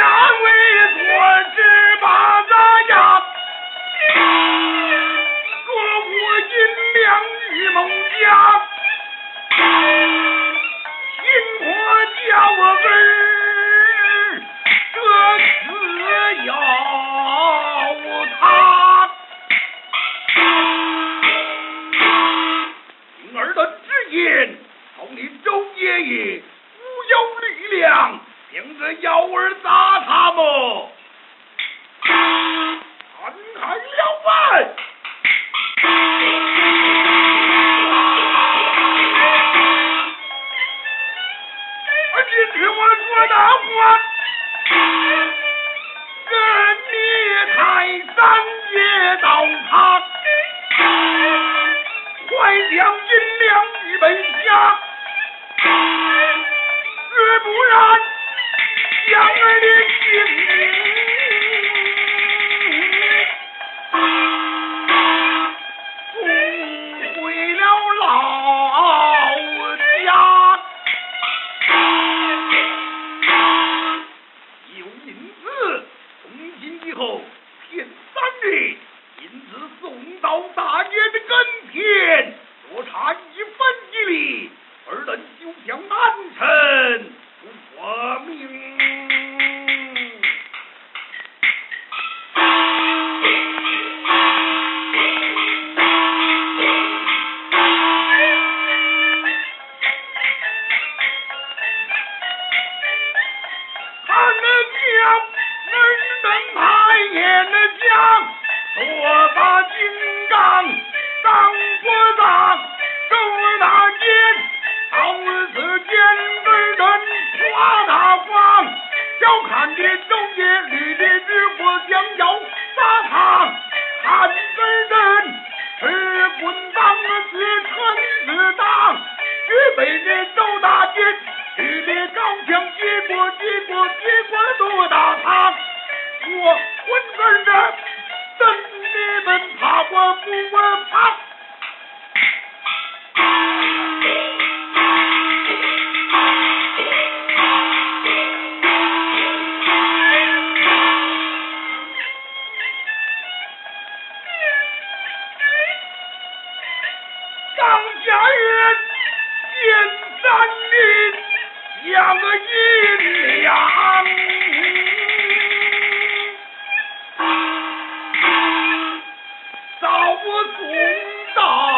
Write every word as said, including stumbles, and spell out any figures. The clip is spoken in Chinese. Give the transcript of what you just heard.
为做事把咱呀，各国银两与盟家，贫婆叫我儿这次要他，听儿的直言，从你周爷爷无有力量，凭着幺儿打他么？看看了呗！而今听我说的话，这孽太三也到他，快将银两预备下，若不然，将儿的性命送回了老家。有因此，从今以后骗三日，因此送到大爷的跟前，若差一分一厘，二人就将南城夺命。我把金刚当国葬，周大姐到此间儿人夸大方，小看的周爷绿的日火将要撒汤，看儿人是棍当是臣子当，预备的周大姐绿的高墙接过接过接过多大汤，我混儿的真你们怕我不我怕，当家人见三日像个银两，早我送到